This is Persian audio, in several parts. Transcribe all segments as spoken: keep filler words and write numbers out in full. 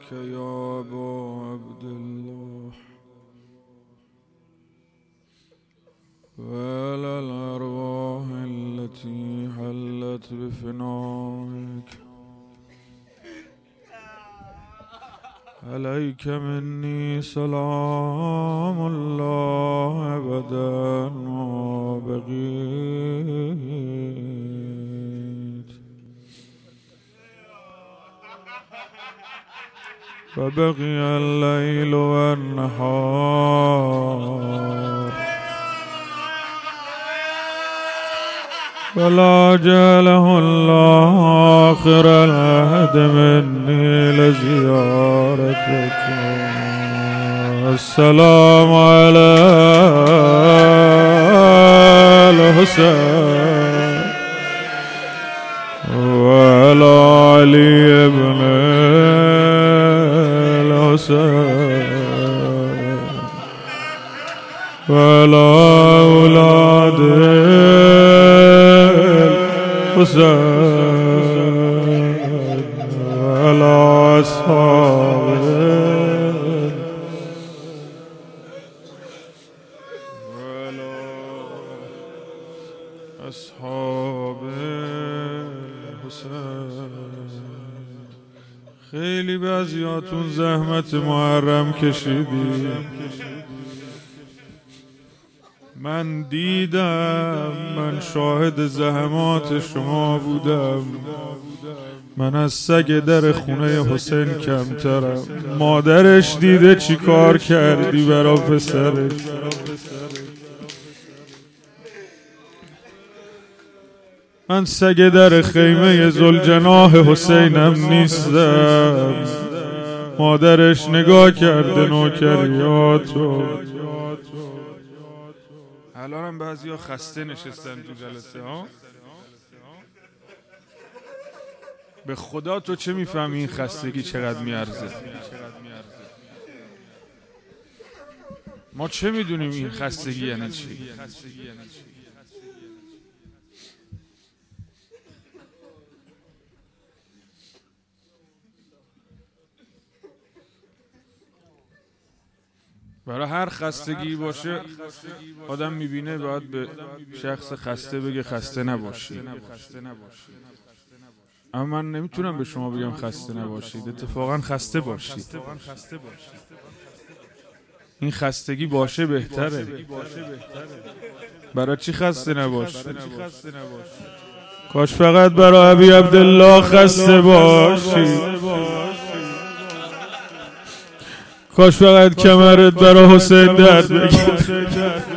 إليك يا أبا عبد الله وإلى الأرواح التي حلت بفنائك عليك مني سلام الله أبدا ما بقيت فبقي الليل والنهار ولا جعله الله آخر العهد مني لزيارتك. السلام على الحسين وعلى علي بن الحسين وعلى أولاد الحسين وعلى أصحابه وعلى أصحاب الحسين. خیلی بعضیاتون زحمت محرم کشیدی، من دیدم، من شاهد زحمات شما بودم. من از سگ در خونه حسین کمترم. مادرش دیده چی کار کردی برا پسرش. من سگ در خیمه ذوالجناح حسینم نیستم. مادرش نگاه کرده نوکریاتو. الانم بعضی ها خسته نشستن تو جلسه ها. به خدا تو چه میفهمی این خستگی چقدر میارزه؟ ما چه میدونیم این خستگی یعنی چی؟ برای هر خستگی باشه آدم میبینه باید به شخص خسته بگه خسته نباشی. اما من نمیتونم به شما بگم خسته نباشید، اتفاقا خسته باشید. این خستگی باشه بهتره. برای چی خسته نباشی؟ کاش فقط برای ابی عبدالله خسته باشی. کاش فقط کمرت برای حسین درد بگیره.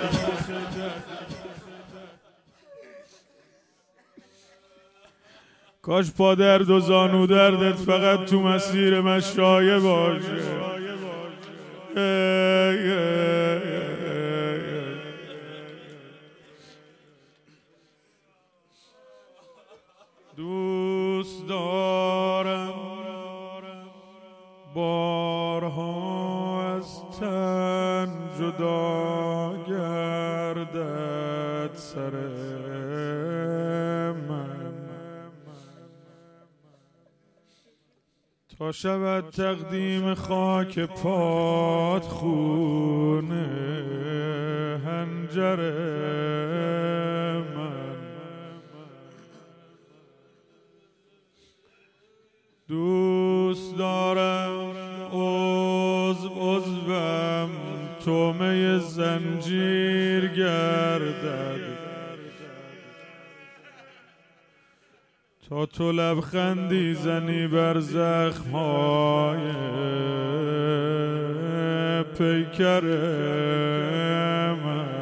کاش پا درد و زانو دردت فقط تو مسیر مشایه باشه. دوست دارم بارها از تن جدا گردد سر من تا شود تقدیم خاک پات خون حنجر من. دوست دارم عضو عضوم تومه زنجیر گردد تا تو لبخندی زنی بر زخم‌های پیکر من.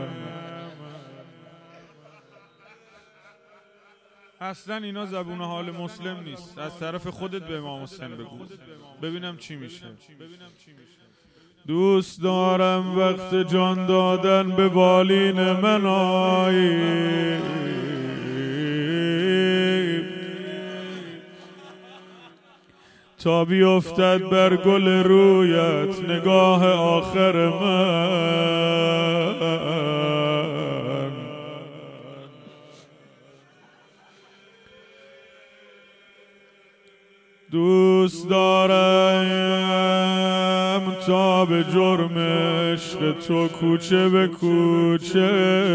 اصلا اینا زبون حال مسلم نیست. از طرف خودت به امام حسین بگو ببینم چی میشه. دوست دارم وقت جان دادن به بالین من آیی تا بیفتد بر گل رویت نگاه آخر من. دوست دارم آفتاب جرم عشق تو کوچه به کوچه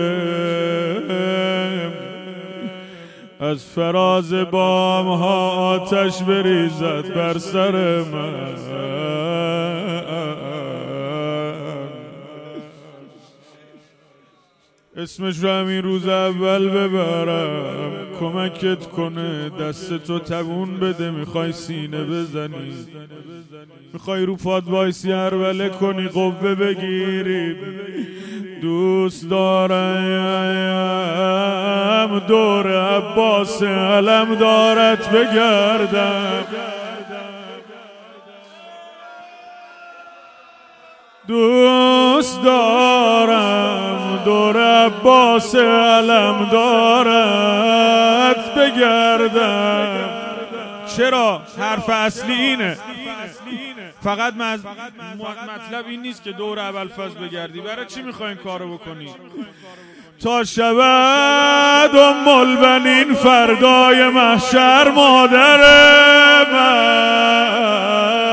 از فراز بام ها آتش بریزد بر سر من. اسمش رو همین روز اول ببرم کمکت کنه، دست تو تبون بده. میخوای سینه بزنی، میخوای رو پاد وایسی هروله کنی، قوه بگیری. دوست دارم دور عباس علم دارت بگردم، دوست دارم دور عباس علم دارت بگردم. چرا؟ حرف اصلی اینه، فقط مطلب این نیست که دور ابوالفضل بگردی. برای چی میخوای این کارو بکنی؟ تا شود ام البنین فردای محشر مادر من،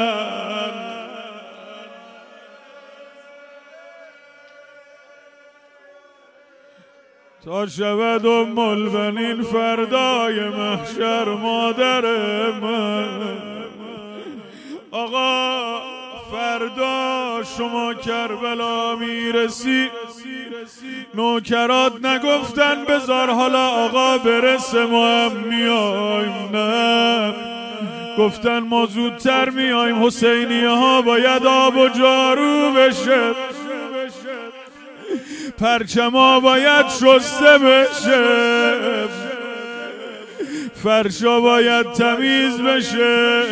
تا شود ام البنین فردای محشر مادر من. آقا فردا شما کربلا میرسی، نوکرات نگفتن بذار حالا آقا برسه ما هم میایم؟ نه، گفتن ما زودتر میایم، حسینیه ها باید آب و جارو بشه، پرچما باید شسته بشه، فرشا باید تمیز بشه،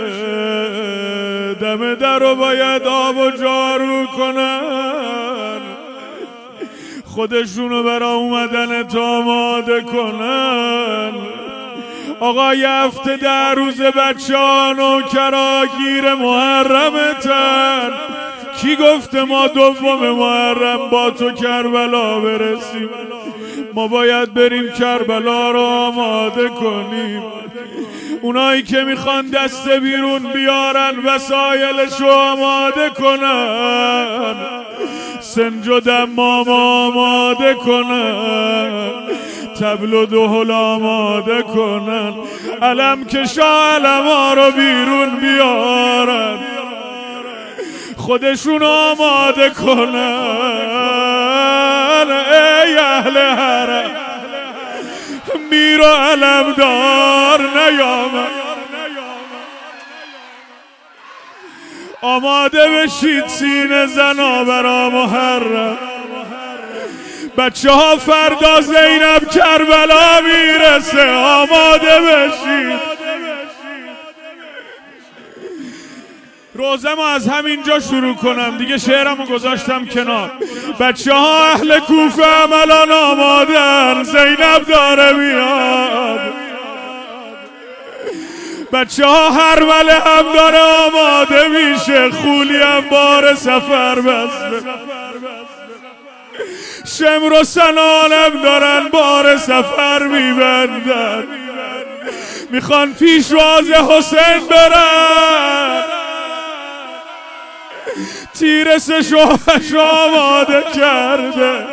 دم در رو باید آب و جارو کنن، خودشونو برای اومدن تا آماده کنن. آقا یه هفته در روز بچه ها نوکرا گیر محرمتن. کی گفته ما دوم محرم با تو کربلا برسیم؟ ما باید بریم کربلا رو آماده کنیم. اونایی که میخوان دست بیرون بیارن وسایلشو آماده کنن، سنج و دمام آماده کنن، طبل و دهل آماده کنن، علم کشا علما رو بیرون بیارن، خودشون آماده کنن. ای اهل حرم میر و علمدار نیامد، آماده بشید سینه زنا برا محرم. بچه ها فردا زینب کربلا میرسه، آماده بشید. روزه ما از همینجا شروع کنم دیگه، شعرمو گذاشتم کنار. بچه ها اهل کوفه عملان آمادن، زینب داره میاد. بچه ها هر وله هم داره آماده میشه، خولی هم بار سفر بسته، شمر و سنانم دارن بار سفر میبندن، میخوان پیشواز حسین برن. تیرس شوهش آماده کرده،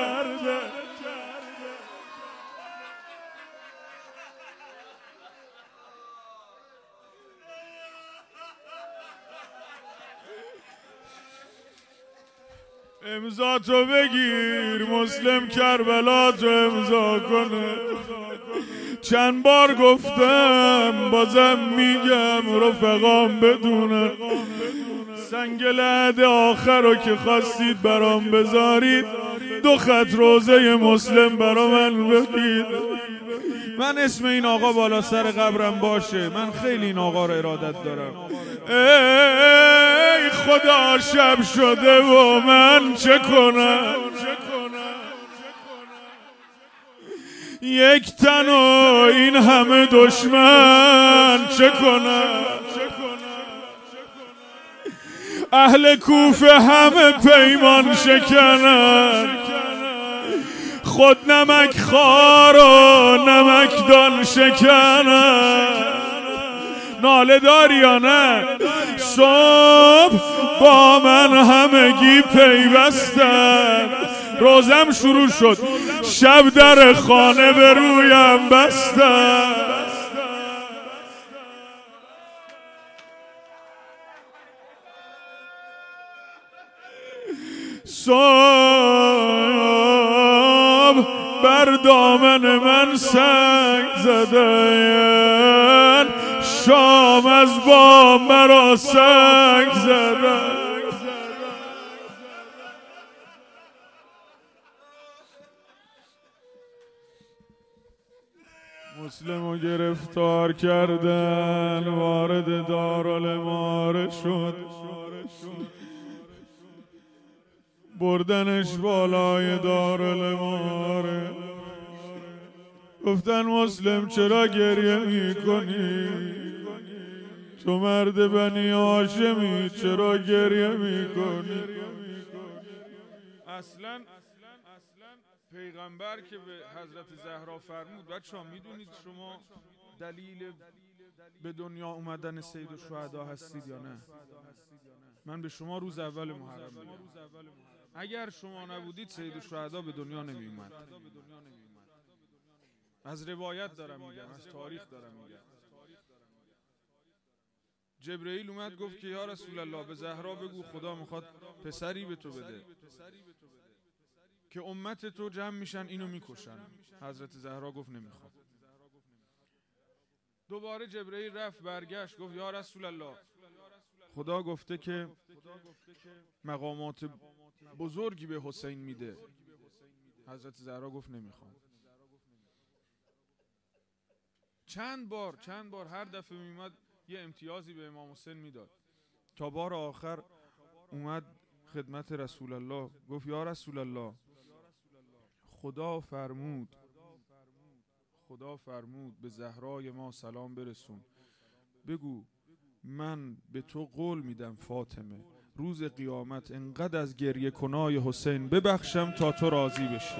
امضا تو بگیر مسلم کربلا تو امضا کنه. چند بار گفتم بازم میگم رفقام بدونن، سنگ لعد آخر رو که خواستید برام بذارید، دو خط روزه مسلم برا من بگید. من اسم این آقا بالا سر قبرم باشه، من خیلی این آقا رو ارادت دارم. ای خدا شب شده و من چه کنم، یک تن و این همه دشمن چه کنم. اهل کوفه همه پیمان شکنن، خود نمک خار و نمکدان شکنن. ناله داری یا نه؟ صبح با من همگی پیوستن، روزم شروع شد، شب در خانه به رویم بستن. صبح بر دامن من سنگ زدن، شام از با مرا سنگ زدن. مسلمو گرفتار کردن، وارد دارالاماره شد، بردنش بالای دارالاماره. گفتن مسلم چرا گریه میکنی؟ تو مرد بنی هاشمی چرا گریه میکنی؟ اصلا پیغمبر که به حضرت زهرا فرمود، بچه‌ها میدونید شما دلیل به دنیا اومدن سید الشهدا هستید یا نه؟ من به شما روز اول محرم میگم، اگر شما نبودید سید الشهدا به دنیا نمی اومد. از روایت دارم میگم، از تاریخ دارم میگم. جبرئیل اومد گفت که یا رسول الله به زهرا بگو خدا میخواد پسری به تو بده که امت تو جمع میشن اینو میکشن. حضرت زهرا گفت نمیخواد. دوباره جبرئیل رفت برگشت گفت یا رسول الله خدا گفته که مقامات بزرگی به حسین میده. حضرت زهرا گفت نمیخوام. چند بار چند بار هر دفعه میومد یه امتیازی به امام حسین میداد، تا بار آخر اومد خدمت رسول الله گفت یا رسول الله خدا فرمود خدا فرمود به زهرای ما سلام برسون، بگو من به تو قول میدم فاطمه روز قیامت انقدر از گریه کنای حسین ببخشم تا تو راضی بشی.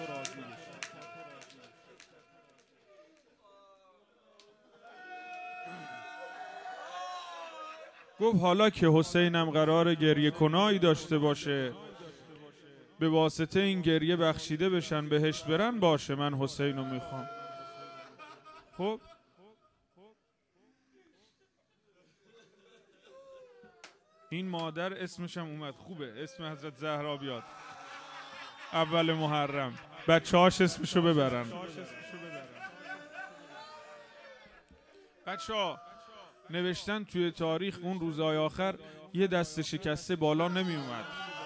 گفت حالا که حسینم قرار گریه کنایی داشته باشه، به واسطه این گریه بخشیده بشن بهشت برن، باشه من حسین رو میخوام. خب این مادر اسمشم اومد، خوبه اسم حضرت زهرا بیاد اول محرم، بچه هاش اسمشو ببرن. بچه ها نوشتن توی تاریخ اون روزهای آخر یه دست شکسته بالا نمی اومد.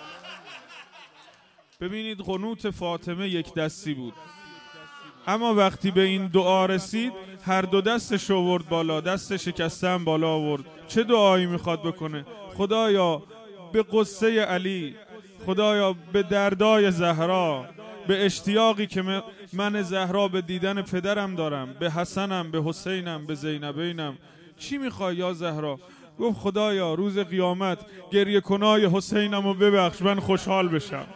ببینید قنوت فاطمه یک دستی بود، اما وقتی به این دعا رسید هر دو دستش آورد بالا، دست شکسته هم بالا آورد. چه دعایی میخواد بکنه؟ خدایا به قصه علی، خدایا به دردای زهرا، به اشتیاقی که من زهرا به دیدن پدرم دارم، به حسنم، به حسینم، به زینبینم، چی میخوای یا زهرا؟ گفت خدایا روز قیامت گریه کنای حسینم رو ببخش من خوشحال بشم.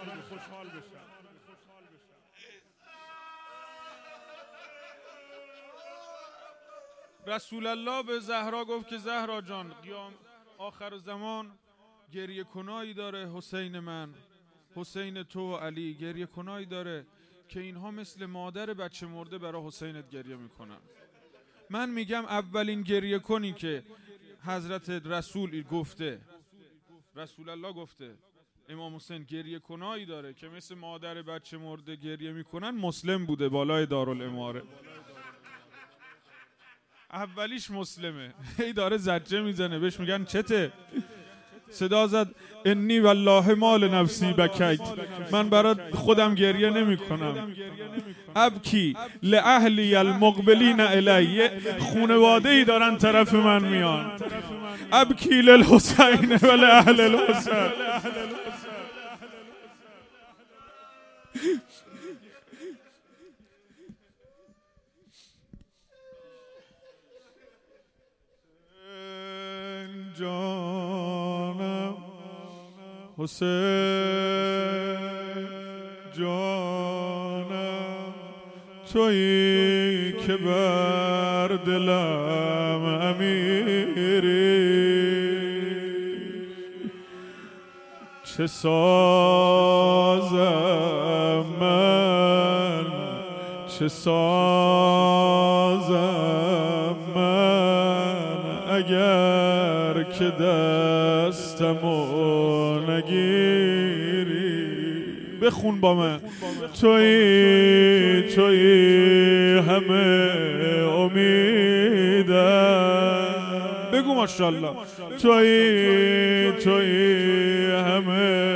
رسول الله به زهرا گفت که زهرا جان قیام آخر زمان گریه کنایی داره حسین من، حسین تو و علی گریه کنایی داره که اینها مثل مادر بچه مرده برای حسینت گریه میکنن. من میگم اولین گریه کنی که حضرت رسول گفته، رسول الله گفته امام حسین گریه کنایی داره که مثل مادر بچه مرده گریه میکنن، مسلم بوده بالای دارالاماره. اولیش مسلمه، هی داره زجه میزنه، بهش میگن چته؟ صدا زد انی والله مال نفسی بکیت، من برات خودم گریه نمی کنم. ابکی لاهلی المقبلین الی، خونواده ای دارن طرف من میان. ابکی للحسین و لاهل الحسین. جانم حسین جانم، تویی که بر دلم امیر چه سازم من، چه سازم من اگر که دستمو نگیری. بخون با من. تویی تویی همه امیدم. بگو ماشاءالله. تویی تویی همه،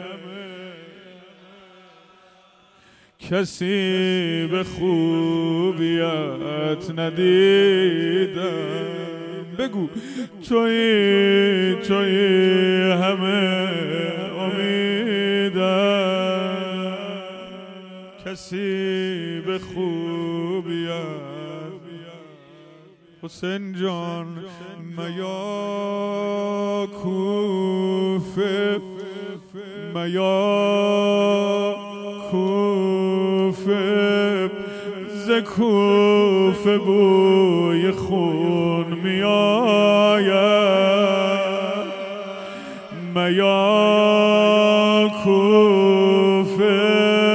کسی به خوبیت ندیدم. بگو. تویی تویی همه امیدم، کسی به خوبیت. حسین جان میا کوفه، میا کوفه، ز کوفه بوی خون می آید. میا کوفه،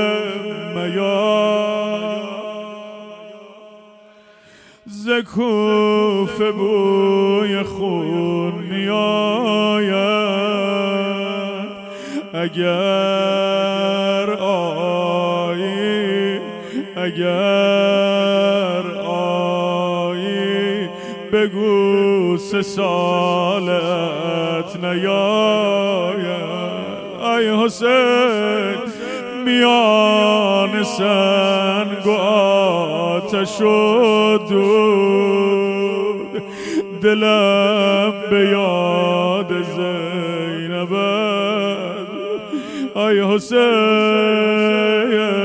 میا ز کوفه بوی خون می آید. اگر آیی، اگر آیی، بگو سه سالت نیاید. ای حسین میان سنگ و آتش و دود، دلم به یاد زینب. ای حسین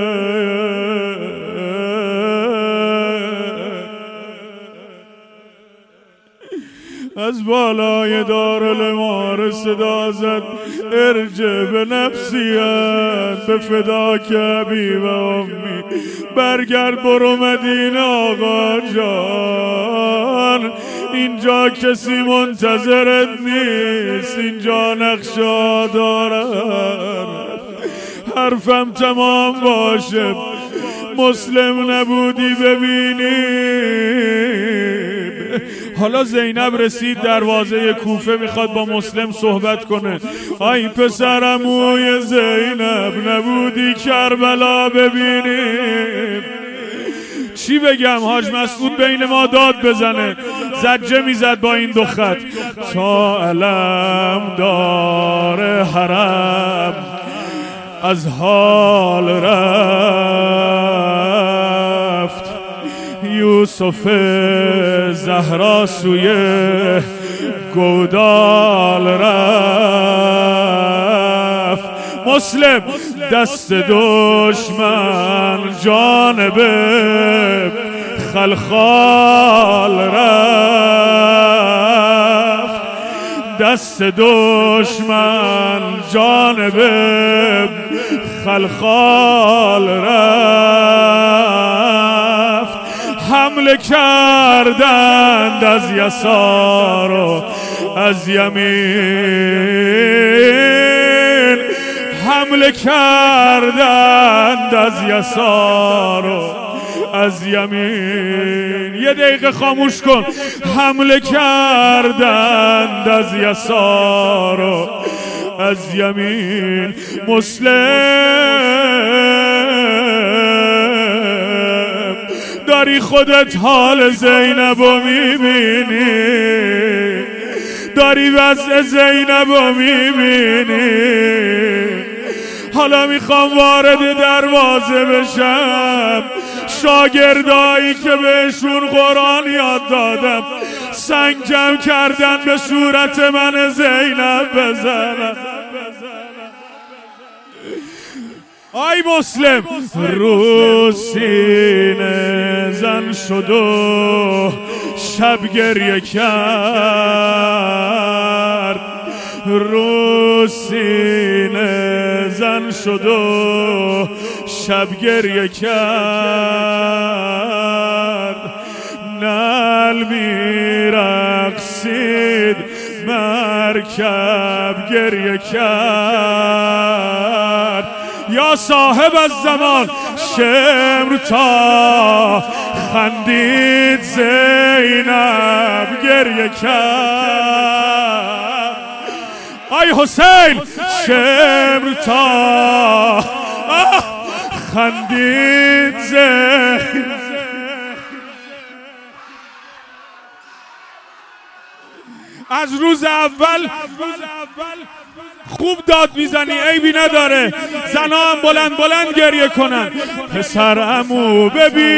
از بالای دارالامام صدا زد ارجع به نفسیت به فداک ابی و امی. برگرد برو مدینه آقا جان، اینجا کسی منتظرت نیست، اینجا نقشا دارد. حرفم تمام باشه، مسلم نبودی ببینیم. حالا زینب رسید دروازه کوفه، میخواد با مسلم صحبت کنه. آی پسرم اوی زینب نبودی کربلا ببینیم. چی بگم؟ حاج مسعود بین ما داد بزنه، زجه میزد با این دو خط. تا علم دار حرم از حال رفت، یوسف زهرا سوی گودال رفت. مسلم دست دشمن جانب خلخال رفت، دست دشمن جانب خلخال رفت. حمله کردند از یسار و از یمین، حمله کردند از یسار و از یمین. یه دقیقه خاموش کن. حمله کردند از یسار و از یمین. مسلم داری خودت حال زینب رو میبینی، داری وضع زینب رو میبینی. حالا میخوام وارد دروازه بشم، شاگردایی که بهشون قرآن یاد دادم سنگ جمع کردن به صورت من زینب بزنم. آی مسلم رو سینه زن شد و شب گریه کرد، رو سینه زن شد و شب گریه کرد. نعل میرقصید مرکب گریه کرد. یا صاحب از زمان شمر تا خندید زینب گریه کرد. آی حسین شمر تا خندید زینب. از روز اول خوب داد میزنی، عیبی نداره، زنا هم بلند بلند گریه کنن. پسرمو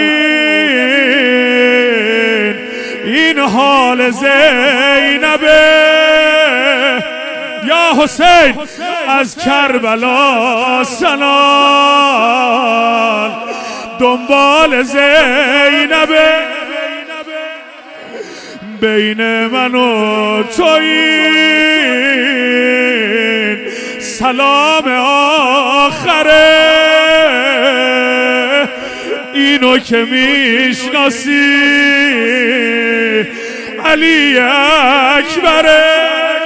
ببین این حال زینبه. یا حسین از کربلا سنان دنبال زینبه. بین من و تو این سلام آخره. اینو که میشناسی علی اکبره.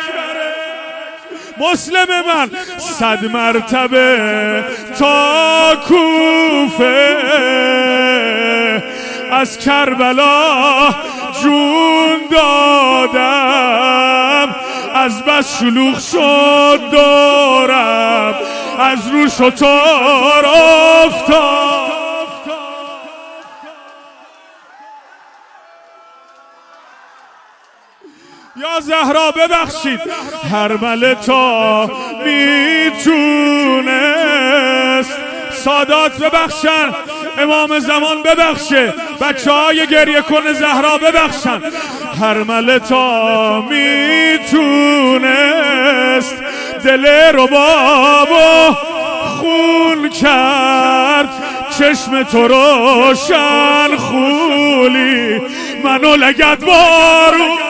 مسلم من صد مرتبه تا کوفه از کربلا جون دادم. از بس شلوغ شد دارم، از رو شطور افتاد. یا زهرا ببخشید، هرمله تا میتونست. سادات ببخشن، امام زمان ببخشه، بچه های گریه کن زهرا ببخشن. هرمله تا میتونست دل ربابو خون کرد. چشم تو روشن خولی منو لگد بارون.